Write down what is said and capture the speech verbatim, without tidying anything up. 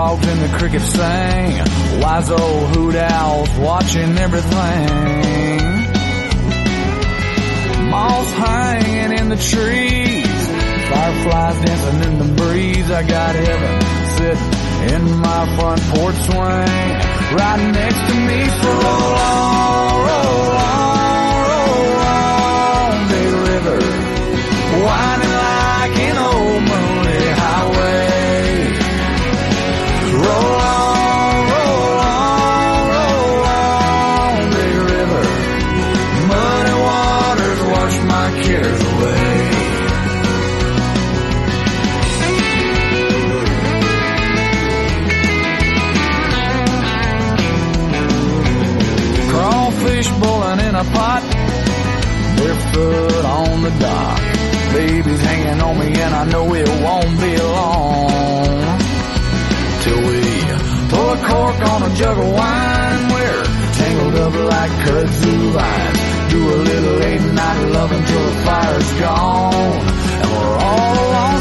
frogs and the crickets sing. Wise old hoot owls watching everything. Moths hanging in the trees, fireflies dancing in the breeze. I got heaven sitting in my front porch swing, right next to me. So roll on, roll on, roll on, big river, winding like an old moonlit highway. Roll on, roll on, roll on, big river, muddy waters wash my cares away. Crawfish boiling in a pot, barefoot on the dock. Baby's hanging on me and I know it won't be long till we pull a cork on a jug of wine. We're tangled up like kudzu vines. Do a little late night loving till the fire's gone and we're all alone.